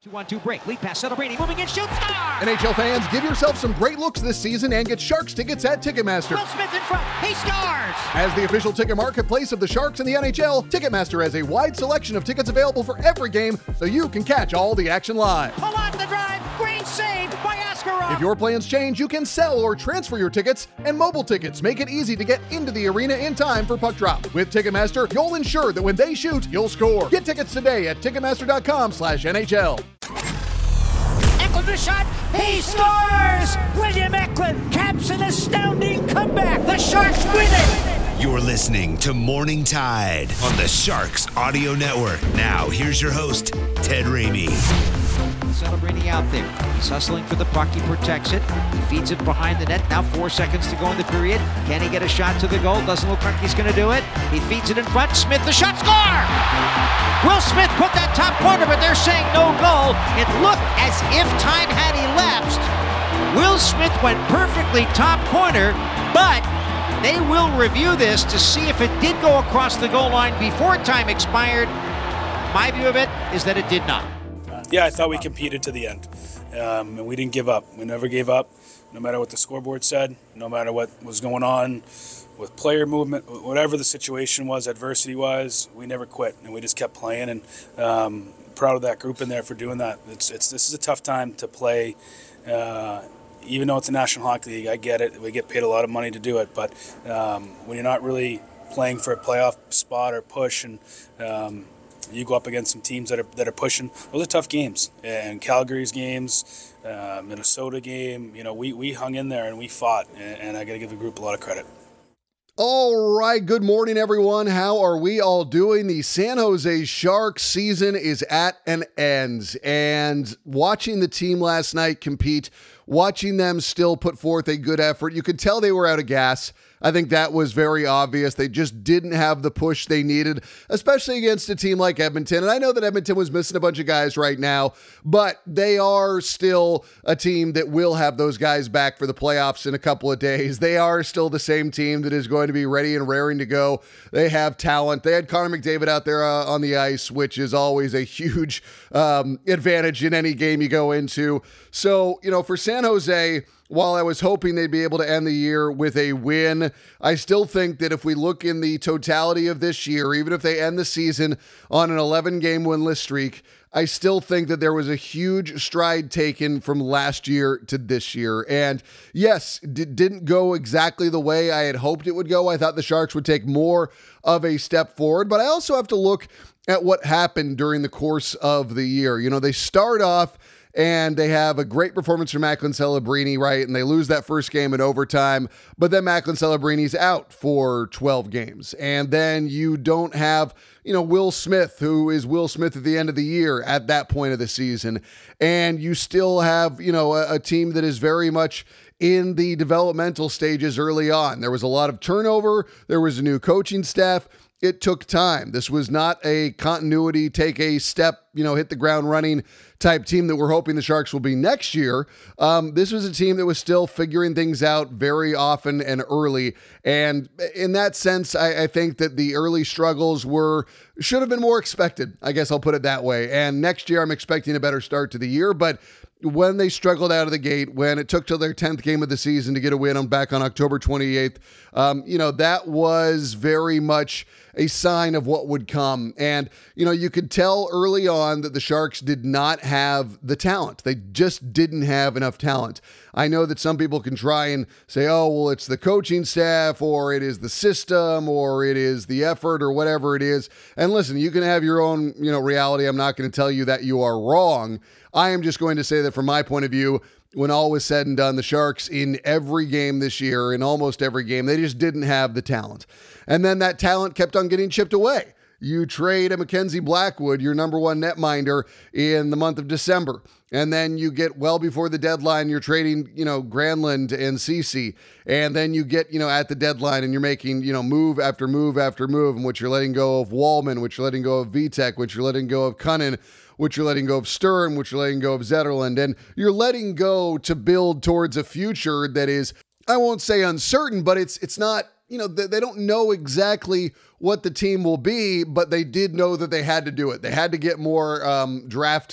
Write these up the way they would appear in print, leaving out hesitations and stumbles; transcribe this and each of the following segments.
2-1-2 break. Lead pass. Celebrini moving in. Shoots. Score! NHL fans, give yourself some great looks this season and get Sharks tickets at Ticketmaster. Will Smith in front. He scores! As the official ticket marketplace of the Sharks and the NHL, Ticketmaster has a wide selection of tickets available for every game, so you can catch all the action live. Along the drive. Great save by Askarov. If your plans change, you can sell or transfer your tickets, and mobile tickets make it easy to get into the arena in time for puck drop. With Ticketmaster, you'll ensure that when they shoot, you'll score. Get tickets today at Ticketmaster.com/NHL. Eklund the shot. He scores! William Eklund caps an astounding comeback. The Sharks win it! You're listening to Morning Tide on the Sharks Audio Network. Now, here's your host, Ted Ramey. Celebrini out there. He's hustling for the puck. He protects it. He feeds it behind the net. Now 4 seconds to go in the period. Can he get a shot to the goal? Doesn't look like he's going to do it. He feeds it in front. Smith, the shot, score! Will Smith put that top corner, but they're saying no goal. It looked as if time had elapsed. Will Smith went perfectly top corner, but they will review this to see if it did go across the goal line before time expired. My view of it is that it did not. Yeah, I thought we competed to the end, and we didn't give up. We never gave up, no matter what the scoreboard said, no matter what was going on with player movement, whatever the situation was, adversity-wise, we never quit, and we just kept playing, and proud of that group in there for doing that. This is a tough time to play, even though it's a National Hockey League. I get it. We get paid a lot of money to do it, but when you're not really playing for a playoff spot or push, and you go up against some teams that are pushing, those are tough games. And Calgary's games, Minnesota game, we hung in there and we fought, and I got to give the group a lot of credit. All right, good morning, everyone. How are we all doing? The San Jose Sharks season is at an end, and watching the team last night compete, watching them still put forth a good effort, you could tell they were out of gas. I think that was very obvious. They just didn't have the push they needed, especially against a team like Edmonton. And I know that Edmonton was missing a bunch of guys right now, but they are still a team that will have those guys back for the playoffs in a couple of days. They are still the same team that is going to be ready and raring to go. They have talent. They had Connor McDavid out there on the ice, which is always a huge advantage in any game you go into. So, for San Jose, while I was hoping they'd be able to end the year with a win, I still think that if we look in the totality of this year, even if they end the season on an 11-game winless streak, I still think that there was a huge stride taken from last year to this year. And yes, it didn't go exactly the way I had hoped it would go. I thought the Sharks would take more of a step forward, but I also have to look at what happened during the course of the year. They start off and they have a great performance from Macklin Celebrini, right? And they lose that first game in overtime, but then Macklin Celebrini's out for 12 games. And then you don't have, Will Smith, who is Will Smith at the end of the year at that point of the season. And you still have, a team that is very much in the developmental stages early on. There was a lot of turnover. There was a new coaching staff. It took time. This was not a continuity, take a step, hit the ground running type team that we're hoping the Sharks will be next year. This was a team that was still figuring things out very often and early. And in that sense, I think that the early struggles should have been more expected. I guess I'll put it that way. And next year, I'm expecting a better start to the year. But when they struggled out of the gate, when it took till their 10th game of the season to get a win back on October 28th, that was very much a sign of what would come. And, you could tell early on that the Sharks did not have the talent. They just didn't have enough talent. I know that some people can try and say, oh, well, it's the coaching staff, or it is the system, or it is the effort, or whatever it is. And listen, you can have your own, reality. I'm not going to tell you that you are wrong. I am just going to say that from my point of view, when all was said and done, the Sharks in every game this year, in almost every game, they just didn't have the talent. And then that talent kept on getting chipped away. You trade a Mackenzie Blackwood, your number one netminder, in the month of December. And then you get well before the deadline, you're trading, Granlund and Ceci. And then you get, at the deadline and you're making, move after move after move, in which you're letting go of Wallman, which you're letting go of Vitek, which you're letting go of Cunnin, which you're letting go of Sturm, which you're letting go of Zetterlund. And you're letting go to build towards a future that is, I won't say uncertain, but it's not, they don't know exactly what the team will be, but they did know that they had to do it. They had to get more draft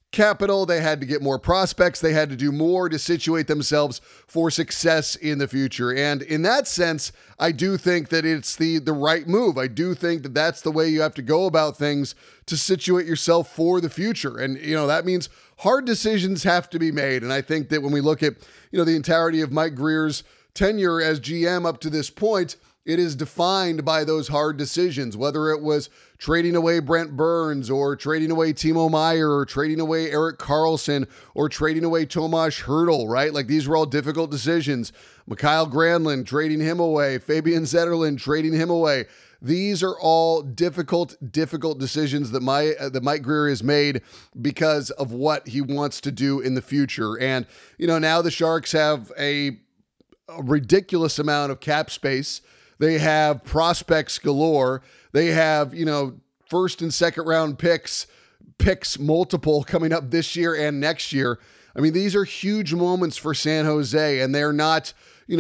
capital. They had to get more prospects. They had to do more to situate themselves for success in the future. And in that sense, I do think that it's the right move. I do think that that's the way you have to go about things to situate yourself for the future. And, that means hard decisions have to be made. And I think that when we look at, the entirety of Mike Grier's tenure as GM up to this point, it is defined by those hard decisions, whether it was trading away Brent Burns or trading away Timo Meier or trading away Erik Karlsson or trading away Tomas Hertl, right? Like, these were all difficult decisions. Mikael Granlund, trading him away. Fabian Zetterlund, trading him away. These are all difficult decisions that Mike Grier has made because of what he wants to do in the future. And, now the Sharks have a ridiculous amount of cap space. They have prospects galore. They have, first and second round picks multiple coming up this year and next year. I mean, these are huge moments for San Jose, and they're not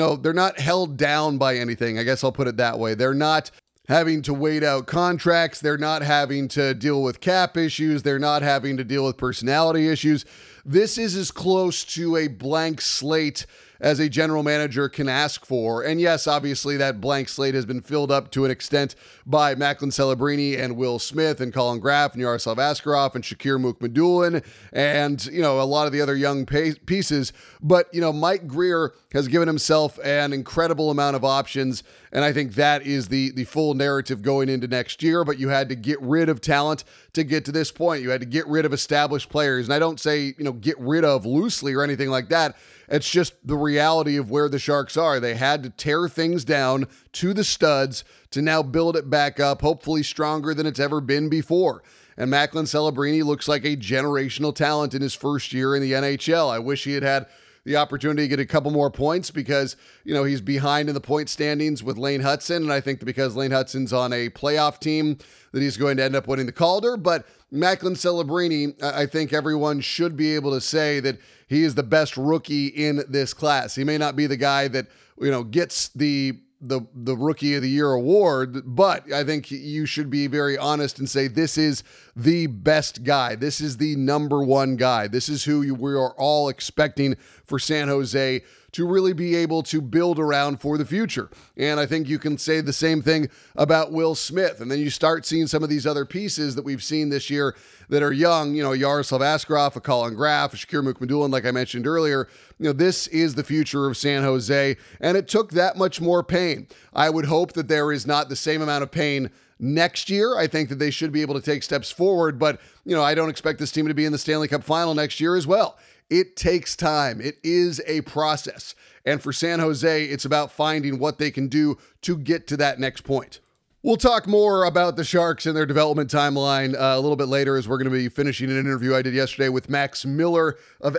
held down by anything. I guess I'll put it that way. They're not having to wait out contracts. They're not having to deal with cap issues. They're not having to deal with personality issues. This is as close to a blank slate as a general manager can ask for. And yes, obviously that blank slate has been filled up to an extent by Macklin Celebrini and Will Smith and Colin Graf and Yaroslav Askarov and Shakir Mukhamadullin and, a lot of the other young pieces. But, Mike Grier has given himself an incredible amount of options. And I think that is the full narrative going into next year. But you had to get rid of talent to get to this point. You had to get rid of established players. And I don't say, get rid of loosely or anything like that. It's just the reality of where the Sharks are. They had to tear things down to the studs to now build it back up, hopefully stronger than it's ever been before. And Macklin Celebrini looks like a generational talent in his first year in the NHL. I wish he had the opportunity to get a couple more points because, he's behind in the point standings with Lane Hutson. And I think that because Lane Hutson's on a playoff team that he's going to end up winning the Calder. But Macklin Celebrini, I think everyone should be able to say that he is the best rookie in this class. He may not be the guy that, gets the Rookie of the Year award, but I think you should be very honest and say this is the best guy. This is the number one guy. This is who we are all expecting for San Jose to really be able to build around for the future. And I think you can say the same thing about Will Smith. And then you start seeing some of these other pieces that we've seen this year that are young, Yaroslav Askarov, a Colin Graf, a Shakir Mukhamadullin, like I mentioned earlier. This is the future of San Jose, and it took that much more pain. I would hope that there is not the same amount of pain next year. I think that they should be able to take steps forward, but, I don't expect this team to be in the Stanley Cup final next year as well. It takes time. It is a process. And for San Jose, it's about finding what they can do to get to that next point. We'll talk more about the Sharks and their development timeline a little bit later as we're going to be finishing an interview I did yesterday with Max Miller of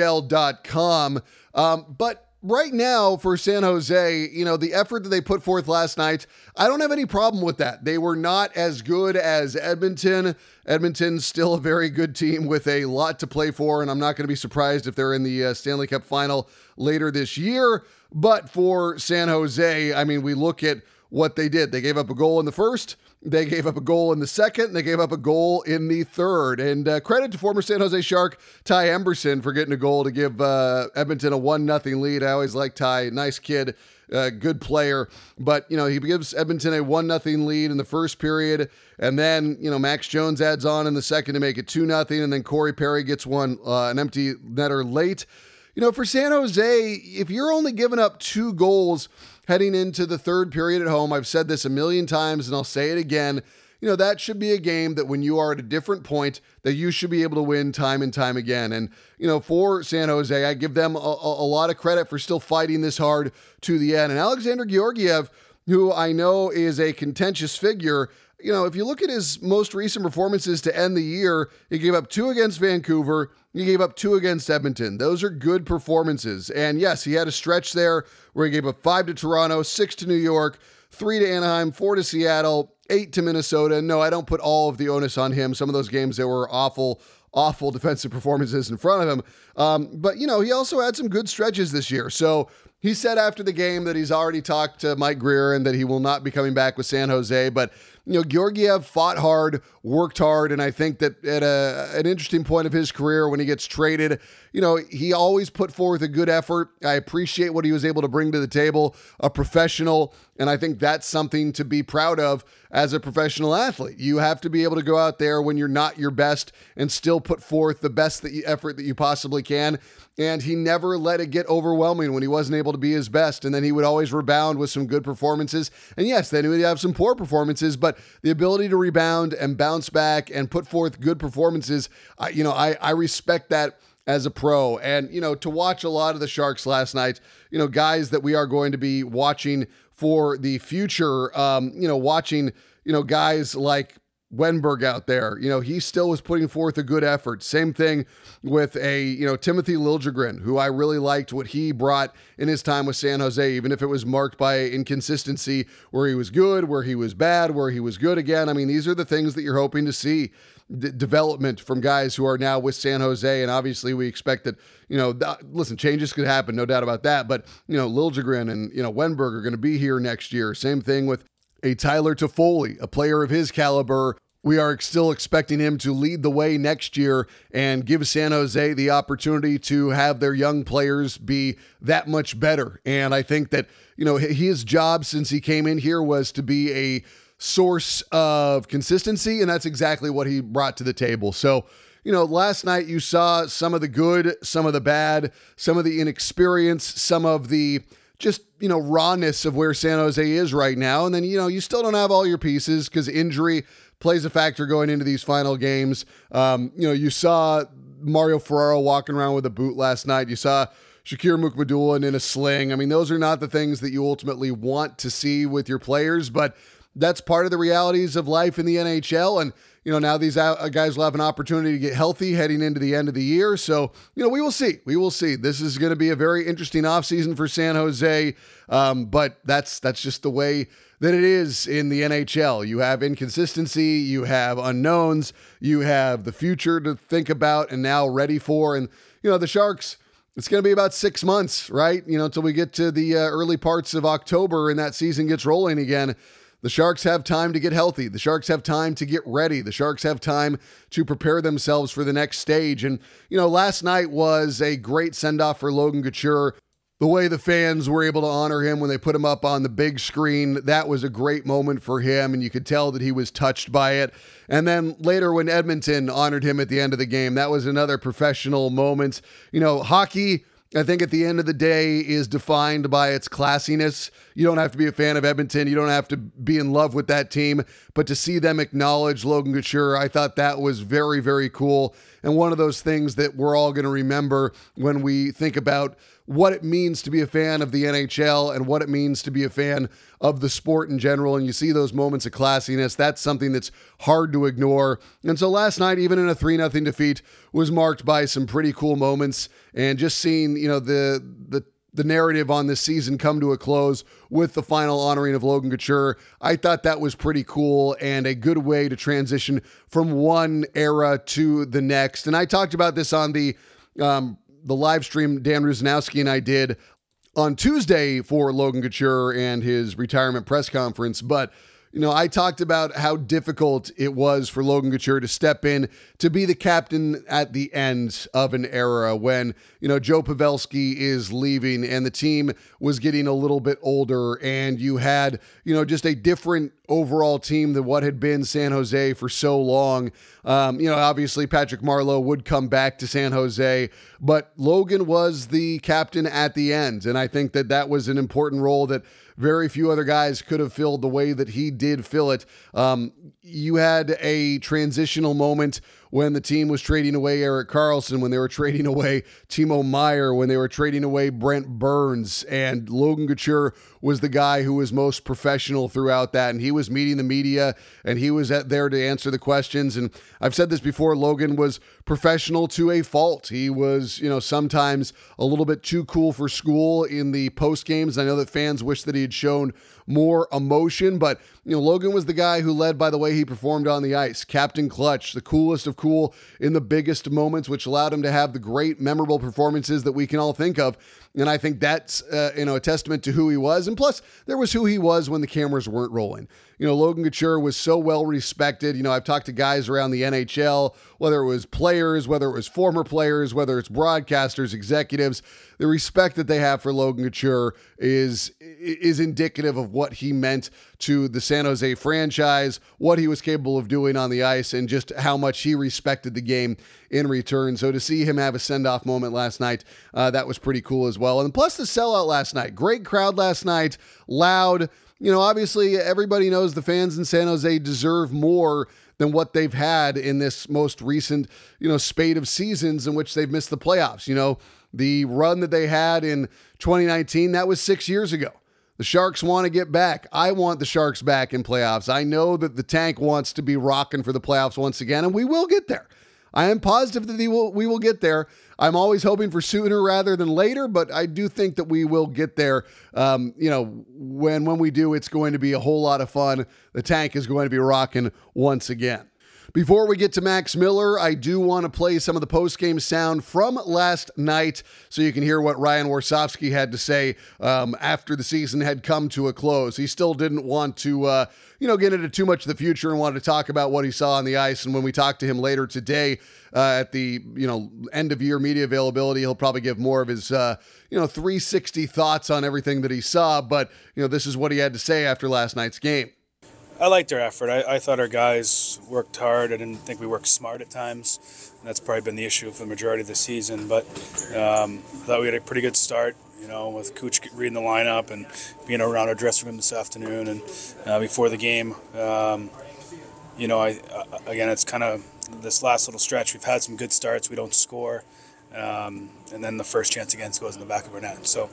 NHL.com. But right now for San Jose, the effort that they put forth last night, I don't have any problem with that. They were not as good as Edmonton. Edmonton's still a very good team with a lot to play for, and I'm not going to be surprised if they're in the Stanley Cup final later this year. But for San Jose, we look at what they did. They gave up a goal in the first, they gave up a goal in the second, and they gave up a goal in the third. And credit to former San Jose Shark Ty Emberson for getting a goal to give Edmonton a 1-0 lead. I always like Ty, nice kid, good player. But, he gives Edmonton a 1-0 lead in the first period. And then, Max Jones adds on in the second to make it 2-0. And then Corey Perry gets an empty netter late. For San Jose, if you're only giving up 2 goals heading into the third period at home, I've said this a million times and I'll say it again, that should be a game that when you are at a different point that you should be able to win time and time again. And, for San Jose, I give them a lot of credit for still fighting this hard to the end. And Alexander Georgiev, who I know is a contentious figure, if you look at his most recent performances to end the year, he gave up 2 against Vancouver. He gave up 2 against Edmonton. Those are good performances. And yes, he had a stretch there where he gave up 5 to Toronto, 6 to New York, 3 to Anaheim, 4 to Seattle, 8 to Minnesota. No, I don't put all of the onus on him. Some of those games, there were awful defensive performances in front of him. But, he also had some good stretches this year. So he said after the game that he's already talked to Mike Grier and that he will not be coming back with San Jose. But, Georgiev fought hard, worked hard, and I think that at an interesting point of his career when he gets traded, he always put forth a good effort. I appreciate what he was able to bring to the table, a professional, and I think that's something to be proud of as a professional athlete. You have to be able to go out there when you're not your best and still put forth the best effort that you possibly can. And he never let it get overwhelming when he wasn't able to be his best. And then he would always rebound with some good performances. And yes, then he would have some poor performances, but the ability to rebound and bounce back and put forth good performances, I respect that as a pro. And, to watch a lot of the Sharks last night, guys that we are going to be watching for the future, watching, guys like Wenberg out there, he still was putting forth a good effort. Same thing with Timothy Liljegren, who I really liked what he brought in his time with San Jose, even if it was marked by inconsistency, where he was good, where he was bad, where he was good again. I mean, these are the things that you're hoping to see. Development from guys who are now with San Jose, and obviously we expect that, listen, changes could happen, no doubt about that, but, Liljegren and, Wenberg are going to be here next year. Same thing with a Tyler Toffoli, a player of his caliber. We are still expecting him to lead the way next year and give San Jose the opportunity to have their young players be that much better. And I think that, his job since he came in here was to be a source of consistency, and that's exactly what he brought to the table. So, last night you saw some of the good, some of the bad, some of the inexperience, some of the just, rawness of where San Jose is right now. And then, you still don't have all your pieces because injury plays a factor going into these final games. You saw Mario Ferraro walking around with a boot last night. You saw Shakir Mukhamadullin in a sling. I mean, those are not the things that you ultimately want to see with your players, but that's part of the realities of life in the NHL. And, now these guys will have an opportunity to get healthy heading into the end of the year. So, we will see. We will see. This is going to be a very interesting offseason for San Jose. But that's just the way that it is in the NHL. You have inconsistency, you have unknowns, you have the future to think about and now ready for. And, the Sharks, it's going to be about 6 months, right? Until we get to the early parts of October and that season gets rolling again. The Sharks have time to get healthy. The Sharks have time to get ready. The Sharks have time to prepare themselves for the next stage. And, last night was a great send-off for Logan Couture. The way the fans were able to honor him when they put him up on the big screen, that was a great moment for him, and you could tell that he was touched by it. And then later when Edmonton honored him at the end of the game, that was another professional moment. Hockey, I think at the end of the day, is defined by its classiness. You don't have to be a fan of Edmonton. You don't have to be in love with that team. But to see them acknowledge Logan Couture, I thought that was very, very cool. And one of those things that we're all going to remember when we think about what it means to be a fan of the NHL and what it means to be a fan of the sport in general. And you see those moments of classiness. That's something that's hard to ignore. And so last night, even in a 3-0 defeat, was marked by some pretty cool moments. And just seeing, the narrative on this season come to a close with the final honoring of Logan Couture, I thought that was pretty cool and a good way to transition from one era to the next. And I talked about this on the live stream Dan Rusanowski and I did on Tuesday for Logan Couture and his retirement press conference. But, I talked about how difficult it was for Logan Couture to step in to be the captain at the end of an era when, Joe Pavelski is leaving and the team was getting a little bit older and you had, just a different overall team than what had been San Jose for so long. Obviously Patrick Marleau would come back to San Jose, but Logan was the captain at the end. And I think that was an important role that very few other guys could have filled the way that he did fill it. You had a transitional moment when the team was trading away Erik Karlsson, when they were trading away Timo Meier, when they were trading away Brent Burns, and Logan Couture was the guy who was most professional throughout that, and he was meeting the media, and he was there to answer the questions. And I've said this before, Logan was professional to a fault. He was, sometimes a little bit too cool for school in the post games. I know that fans wish that he had shown more emotion, but Logan was the guy who led by the way he performed on the ice. Captain Clutch, the coolest of cool in the biggest moments, which allowed him to have the great, memorable performances that we can all think of. And I think that's, a testament to who he was. And plus, there was who he was when the cameras weren't rolling. Logan Couture was so well respected. I've talked to guys around the NHL, whether it was players, whether it was former players, whether it's broadcasters, executives. The respect that they have for Logan Couture is indicative of what he meant to the San Jose franchise, what he was capable of doing on the ice, and just how much he respected the game in return. So to see him have a send-off moment last night, that was pretty cool as well. And plus the sellout last night. Great crowd last night, loud. Obviously everybody knows the fans in San Jose deserve more than what they've had in this most recent, spate of seasons in which they've missed the playoffs. The run that they had in 2019, that was 6 years ago. The Sharks want to get back. I want the Sharks back in playoffs. I know that the tank wants to be rocking for the playoffs once again, and we will get there. I am positive that we will get there. I'm always hoping for sooner rather than later, but I do think that we will get there. When we do, it's going to be a whole lot of fun. The tank is going to be rocking once again. Before we get to Max Miller, I do want to play some of the post-game sound from last night so you can hear what Ryan Warsofsky had to say after the season had come to a close. He still didn't want to, get into too much of the future and wanted to talk about what he saw on the ice. And when we talk to him later today at the, end-of-year media availability, he'll probably give more of his, 360 thoughts on everything that he saw. But, this is what he had to say after last night's game. I liked our effort. I thought our guys worked hard. I didn't think we worked smart at times. And that's probably been the issue for the majority of the season. But I thought we had a pretty good start, with Cooch reading the lineup and being around our dressing room this afternoon and before the game. Again, it's kind of this last little stretch. We've had some good starts. We don't score. And then the first chance against goes in the back of our net. So,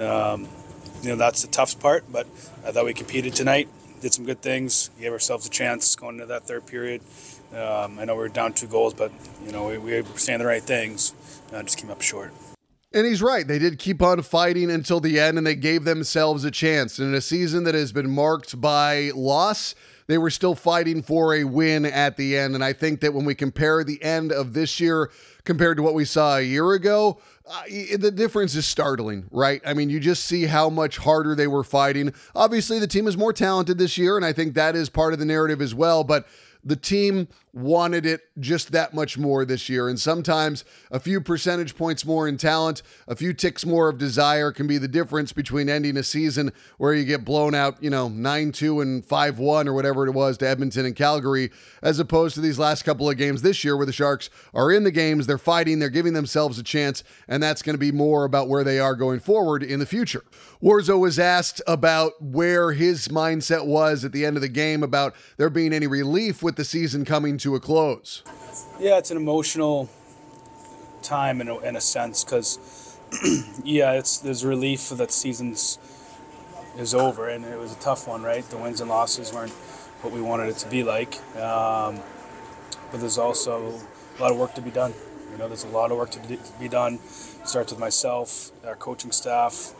that's the tough part. But I thought we competed tonight. Did some good things, gave ourselves a chance going into that third period. I know we were down 2 goals, but, we were saying the right things. Just came up short. And he's right. They did keep on fighting until the end, and they gave themselves a chance. And in a season that has been marked by loss, they were still fighting for a win at the end. And I think that when we compare the end of this year compared to what we saw a year ago, the difference is startling, right? I mean, you just see how much harder they were fighting. Obviously, the team is more talented this year, and I think that is part of the narrative as well. But the team wanted it just that much more this year. And sometimes a few percentage points more in talent, a few ticks more of desire can be the difference between ending a season where you get blown out, 9-2 and 5-1 or whatever it was to Edmonton and Calgary, as opposed to these last couple of games this year where the Sharks are in the games, they're fighting, they're giving themselves a chance, and that's going to be more about where they are going forward in the future. Warzo was asked about where his mindset was at the end of the game, about there being any relief with the season coming to a close. Yeah, it's an emotional time in a sense because, there's relief that season's is over, and it was a tough one, right? The wins and losses weren't what we wanted it to be like, but there's also a lot of work to be done. There's a lot of work to be done. It starts with myself, our coaching staff.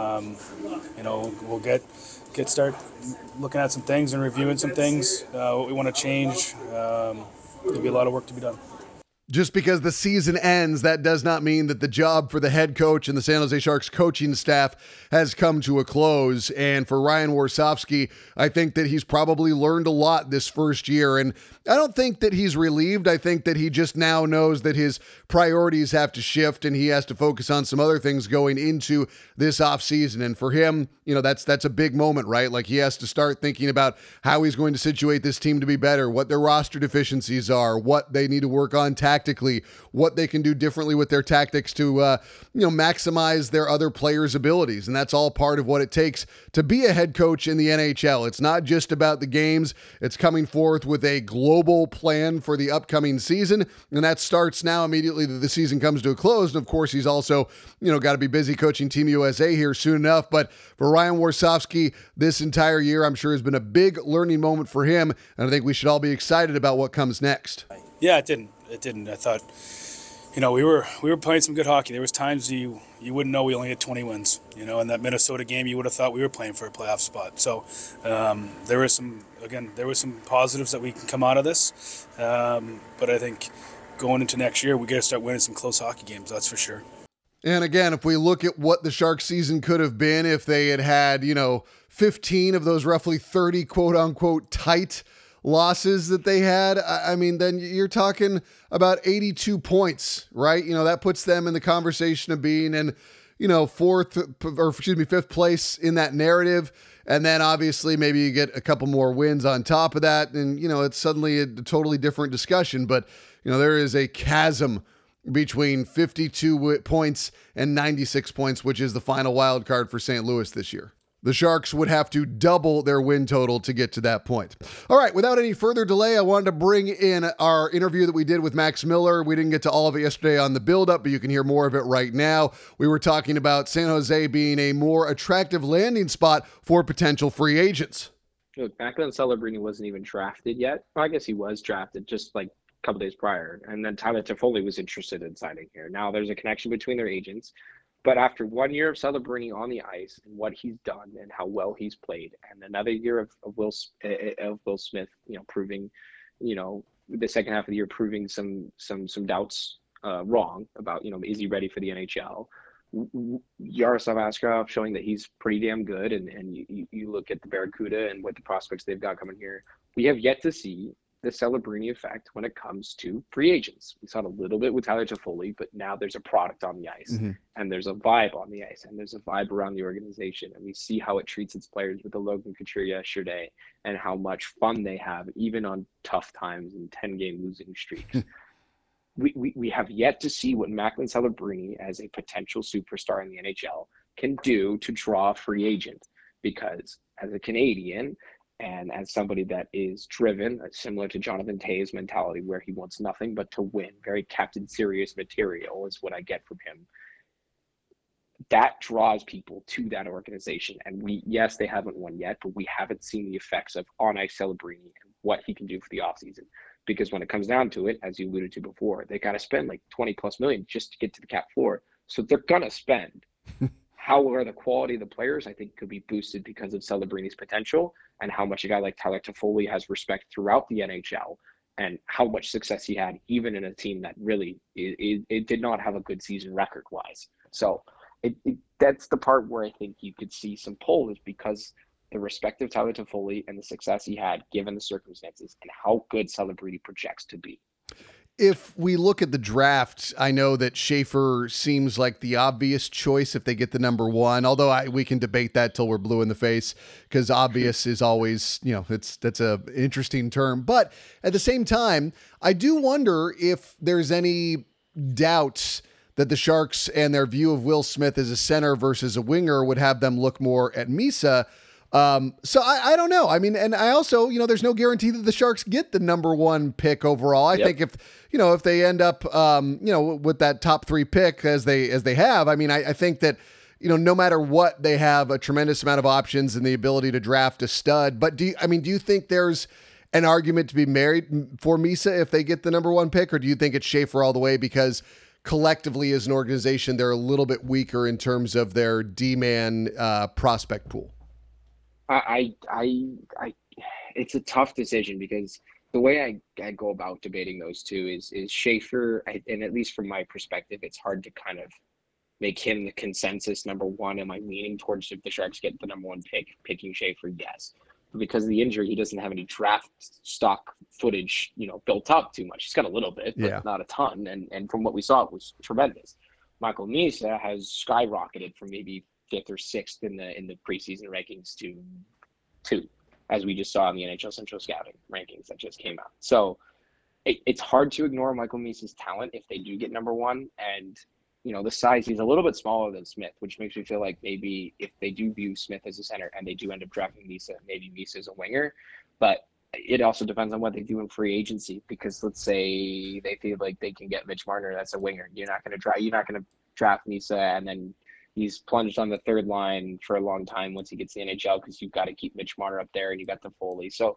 We'll start looking at some things and reviewing some things, what we want to change. There'll be a lot of work to be done. Just because the season ends, that does not mean that the job for the head coach and the San Jose Sharks coaching staff has come to a close. And for Ryan Warsofsky, I think that he's probably learned a lot this first year. And I don't think that he's relieved. I think that he just now knows that his priorities have to shift and he has to focus on some other things going into this offseason. And for him, that's a big moment, right? Like he has to start thinking about how he's going to situate this team to be better, what their roster deficiencies are, what they need to work on tactically, what they can do differently with their tactics to, maximize their other players' abilities. And that's all part of what it takes to be a head coach in the NHL. It's not just about the games. It's coming forth with a global plan for the upcoming season. And that starts now immediately that the season comes to a close. And of course, he's also, got to be busy coaching Team USA here soon enough. But for Ryan Warsofsky, this entire year, I'm sure has been a big learning moment for him. And I think we should all be excited about what comes next. Yeah, it didn't. I thought, We were playing some good hockey. There was times you wouldn't know we only had 20 wins. In that Minnesota game, you would have thought we were playing for a playoff spot. So there were some positives that we can come out of this. But I think going into next year, we got to start winning some close hockey games. That's for sure. And again, if we look at what the Sharks season could have been if they had 15 of those roughly 30 quote unquote tight losses that they had, I mean, then you're talking about 82 points, right? That puts them in the conversation of being in, fifth place in that narrative. And then obviously maybe you get a couple more wins on top of that. And, it's suddenly a totally different discussion, but there is a chasm between 52 points and 96 points, which is the final wild card for St. Louis this year. The Sharks would have to double their win total to get to that point. All right, without any further delay, I wanted to bring in our interview that we did with Max Miller. We didn't get to all of it yesterday on the build-up, but you can hear more of it right now. We were talking about San Jose being a more attractive landing spot for potential free agents. Look, Macklin Celebrini wasn't even drafted yet. Well, I guess he was drafted just like a couple days prior. And then Tyler Toffoli was interested in signing here. Now there's a connection between their agents. But after 1 year of Celebrini on the ice and what he's done and how well he's played, and another year of Will Smith, proving, the second half of the year proving some doubts wrong about, is he ready for the NHL? Yaroslav Askarov showing that he's pretty damn good, and you look at the Barracuda and what the prospects they've got coming here. We have yet to see the Celebrini effect when it comes to free agents. We saw it a little bit with Tyler Toffoli, but now there's a product on the ice, and there's a vibe on the ice, and there's a vibe around the organization, and we see how it treats its players with the Logan Couture yesterday, and how much fun they have, even on tough times and 10-game losing streaks. We have yet to see what Macklin Celebrini, as a potential superstar in the NHL, can do to draw a free agent, because as a Canadian, and as somebody that is driven, similar to Jonathan Toews' mentality, where he wants nothing but to win, very Captain Serious material is what I get from him. That draws people to that organization. And yes, they haven't won yet, but we haven't seen the effects of on-ice Celebrini and what he can do for the offseason. Because when it comes down to it, as you alluded to before, they got to spend like 20 plus million just to get to the cap floor. So they're going to spend. However, the quality of the players, I think, could be boosted because of Celebrini's potential and how much a guy like Tyler Toffoli has respect throughout the NHL and how much success he had, even in a team that really it did not have a good season record-wise. So that's the part where I think you could see some pull, is because the respect of Tyler Toffoli and the success he had given the circumstances and how good Celebrini projects to be. If we look at the draft, I know that Schaefer seems like the obvious choice if they get the number one, although we can debate that till we're blue in the face, because obvious is always, that's a interesting term. But at the same time, I do wonder if there's any doubts that the Sharks and their view of Will Smith as a center versus a winger would have them look more at Misa. So I don't know. I mean, and I also, there's no guarantee that the Sharks get the number one pick overall. I think if they end up, with that top 3 pick as they have, I mean, I think that, no matter what, they have a tremendous amount of options and the ability to draft a stud. But do you think there's an argument to be made for Misa if they get the number one pick, or do you think it's Schaefer all the way because collectively as an organization, they're a little bit weaker in terms of their D-man prospect pool? It's a tough decision because the way I go about debating those two is Schaefer, and at least from my perspective, it's hard to kind of make him the consensus number one. Am I leaning towards, if the Sharks get the number one pick, picking Schaefer? Yes. But because of the injury, he doesn't have any draft stock footage, built up too much. He's got a little bit, but not a ton. And from what we saw, it was tremendous. Michael Misa has skyrocketed from maybe 5th or 6th in the preseason rankings to 2, as we just saw in the NHL Central Scouting rankings that just came out. So it's hard to ignore Michael Misa's talent if they do get number one. And, the size, he's a little bit smaller than Smith, which makes me feel like maybe if they do view Smith as a center and they do end up drafting Misa, maybe Misa is a winger. But it also depends on what they do in free agency, because let's say they feel like they can get Mitch Marner, that's a winger. You're not going to draft Misa and then he's plunged on the third line for a long time once he gets to the NHL, because you've got to keep Mitch Marner up there and you got the Foley. So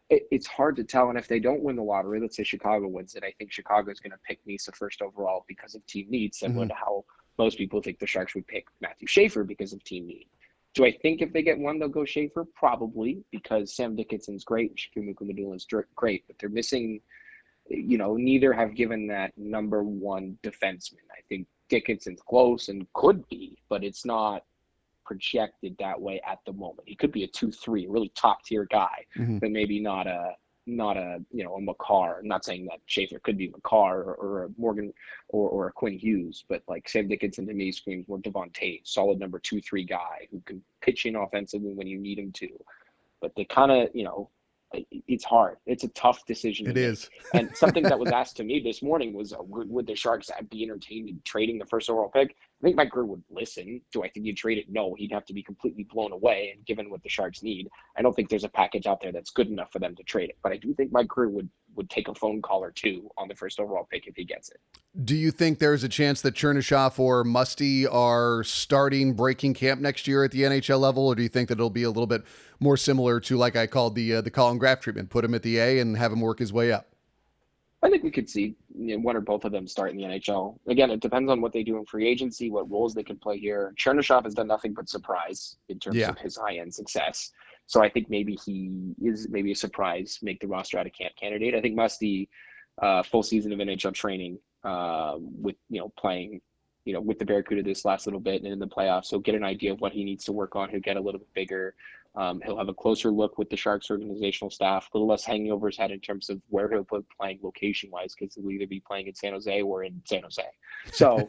it's hard to tell. And if they don't win the lottery, let's say Chicago wins it, I think Chicago is going to pick Nysa first overall because of team need, similar to how most people think the Sharks would pick Matthew Schaefer because of team need. Do I think if they get one, they'll go Schaefer? Probably, because Sam Dickinson's great, Shakir Mukhamadulin's great, but they're missing, neither have given that number one defenseman. I think Dickinson's close and could be, but it's not projected that way at the moment. He could be a 2-3, really top tier guy, but maybe not a Makar. I'm not saying that Schaefer could be Makar or a Morgan or a Quinn Hughes, but like Sam Dickinson to me screams more Devon Tate, solid number 2-3 guy who can pitch in offensively when you need him to. But they kind of, it's hard. It's a tough decision. It is. And something that was asked to me this morning was, would the Sharks be entertained in trading the first overall pick? I think Mike Grier would listen. Do I think he'd trade it? No, he'd have to be completely blown away. And given what the Sharks need, I don't think there's a package out there that's good enough for them to trade it. But I do think Mike Grier would take a phone call or two on the first overall pick if he gets it. Do you think there's a chance that Chernyshov or Musty are starting breaking camp next year at the NHL level? Or do you think that it'll be a little bit more similar to, like I called the Colin Graff treatment, put him at the A and have him work his way up? I think we could see one or both of them start in the NHL. Again, it depends on what they do in free agency, what roles they can play here. Chernyshov has done nothing but surprise in terms of his high-end success. So I think maybe he is maybe a surprise, make the roster out of camp candidate. I think Musty, full season of NHL training with, playing, with the Barracuda this last little bit and in the playoffs. So get an idea of what he needs to work on. He'll get a little bit bigger. He'll have a closer look with the Sharks organizational staff, a little less hanging over his head in terms of where he'll be playing location-wise, because he'll either be playing in San Jose or in San Jose. So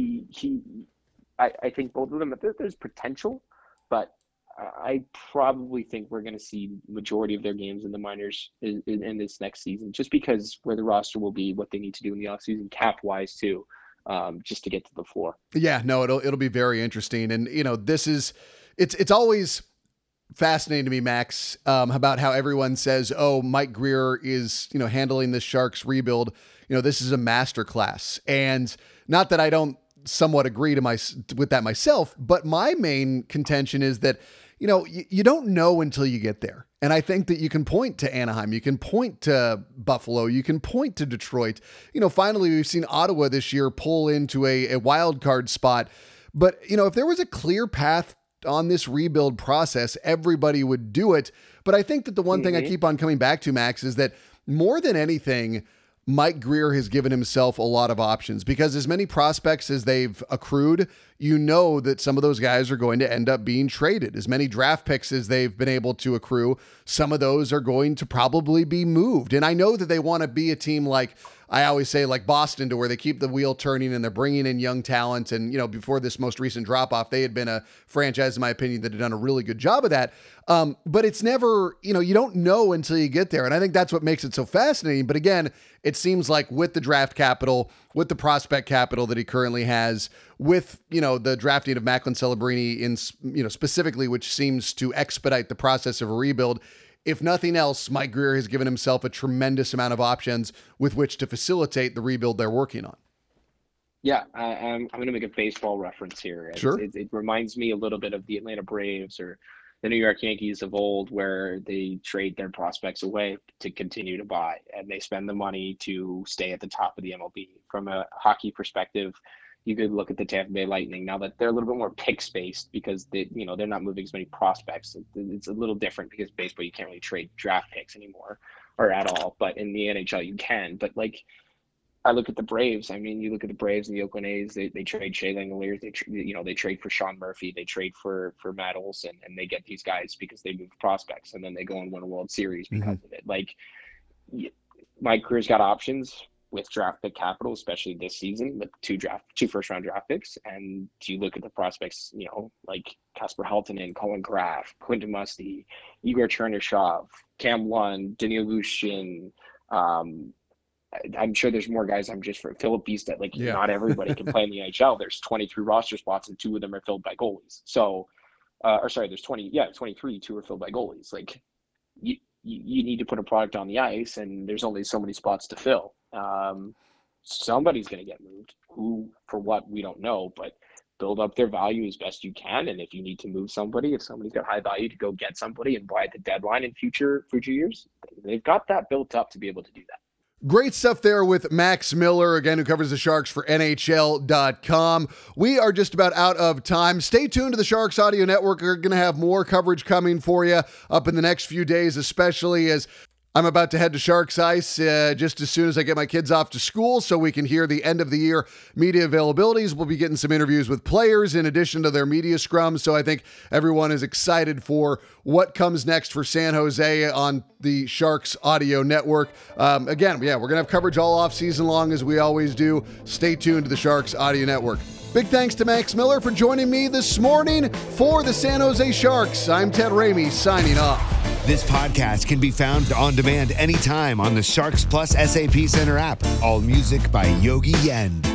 I think both of them, there's potential, but I probably think we're going to see majority of their games in the minors in this next season, just because where the roster will be, what they need to do in the offseason, cap-wise too, just to get to the floor. Yeah, no, it'll be very interesting. And, it's always fascinating to me, Max, about how everyone says, oh, Mike Grier is, handling the Sharks rebuild. This is a masterclass. And not that I don't somewhat agree with that myself, but my main contention is that, you don't know until you get there. And I think that you can point to Anaheim, you can point to Buffalo, you can point to Detroit. Finally, we've seen Ottawa this year pull into a wild card spot. But, if there was a clear path on this rebuild process, everybody would do it. But I think that the one thing I keep on coming back to, Max, is that more than anything, Mike Grier has given himself a lot of options, because as many prospects as they've accrued, that some of those guys are going to end up being traded. As many draft picks as they've been able to accrue, some of those are going to probably be moved. And I know that they want to be a team like, I always say, like Boston, to where they keep the wheel turning and they're bringing in young talent. And, before this most recent drop-off, they had been a franchise, in my opinion, that had done a really good job of that. But it's never, you don't know until you get there. And I think that's what makes it so fascinating. But again, it seems like with the draft capital, with the prospect capital that he currently has, with, the drafting of Macklin Celebrini in, specifically, which seems to expedite the process of a rebuild. If nothing else, Mike Grier has given himself a tremendous amount of options with which to facilitate the rebuild they're working on. Yeah, I'm going to make a baseball reference here. Sure. It reminds me a little bit of the Atlanta Braves or the New York Yankees of old, where they trade their prospects away to continue to buy, and they spend the money to stay at the top of the MLB. From a hockey perspective, you could look at the Tampa Bay Lightning now that they're a little bit more pick-spaced, because they're not moving as many prospects. It's a little different because baseball, you can't really trade draft picks anymore or at all. But in the NHL, you can. But I look at the Braves. I mean, you look at the Braves and the Oakland A's. They trade Shea Langeliers. They trade for Sean Murphy. They trade for Matt Olson, and they get these guys because they move prospects, and then they go and win a World Series because of it. Mike Grier's got options with draft pick capital, especially this season with two first round draft picks. And you look at the prospects, like Kasper Halttunen, Colin Graff, Quentin Musty, Igor Chernyshov, Cam Lund, Daniil Lushin. I'm sure there's more guys. I'm just for Philip Beestet. Not everybody can play in the NHL. There's 23 roster spots and 2 of them are filled by goalies. So, there's 23. 2 are filled by goalies. You need to put a product on the ice, and there's only so many spots to fill. Somebody's going to get moved. Who, for what, we don't know, but build up their value as best you can. And if you need to move somebody, if somebody's got high value, to go get somebody and buy at the deadline in future years, They've got that built up to be able to do that. Great stuff there with Max Miller, again, who covers the Sharks for NHL.com. We are just about out of time. Stay tuned to the Sharks Audio Network. We're going to have more coverage coming for you up in the next few days, especially as I'm about to head to Sharks Ice just as soon as I get my kids off to school so we can hear the end of the year media availabilities. We'll be getting some interviews with players in addition to their media scrums. So I think everyone is excited for what comes next for San Jose on the Sharks Audio Network. Again, we're going to have coverage all off season long as we always do. Stay tuned to the Sharks Audio Network. Big thanks to Max Miller for joining me this morning for the San Jose Sharks. I'm Ted Ramey signing off. This podcast can be found on demand anytime on the Sharks Plus SAP Center app. All music by Yogi Yen.